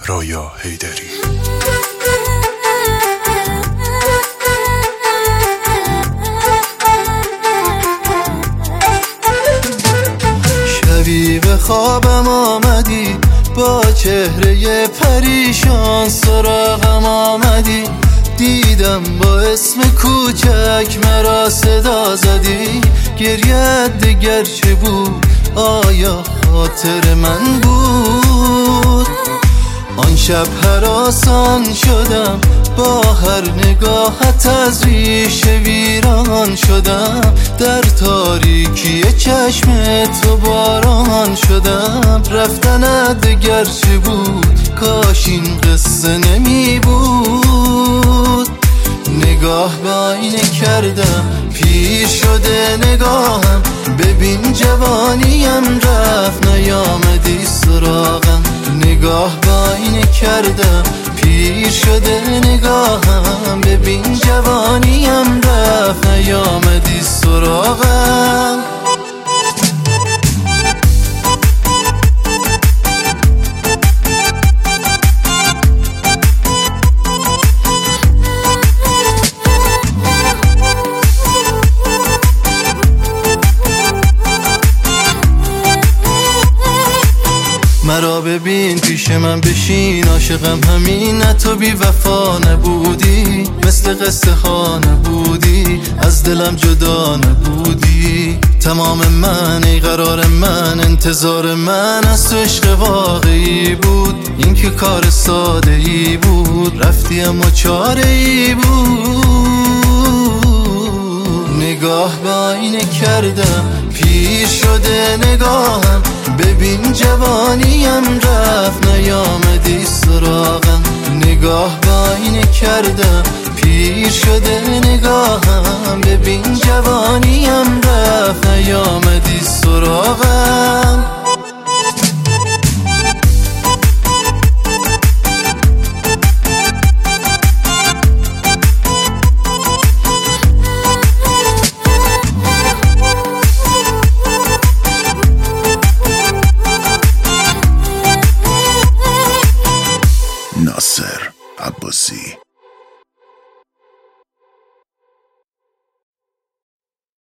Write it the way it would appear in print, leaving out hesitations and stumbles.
رویا حیدری. شبی به خوابم آمدی، با چهره پریشان سراغم آمدی، دیدم با اسم کوچک مرا صدا زدی. گریت دگر چه بود؟ آیا خاطر من بود؟ آن شب هراسان شدم، با هر نگاهت از ریشه ویران شدم. در تاریکی چشم تو باران شدم. رفتنت دگر چه بود؟ کاش این قصه نمی بود. نگاه به آینه کردم، پیر شده نگاهم. ببین جوانیم رفت، نیامدی سراغم. نگاه به آینه کردم، پیر شده نگاهم. ببین جوانیم رفت، نیامدی سراغم. مرا ببین پیش من بشین، عاشقم همین، تو بی وفا نبودی، مثل قصه ها نبودی، از دلم جدا نبودی. تمام من ای قرار من، انتظار من از تو عشق واقعی بود. این که کار ساده ای بود، رفتی اما چاره ای بود. نگاه به آینه کردم، پیر شده نگاهم. ببین جوانیم رفت، نیامدی سراغم. نگاه به آینه کردم، پیر شده نگاهم. ببین جوانیم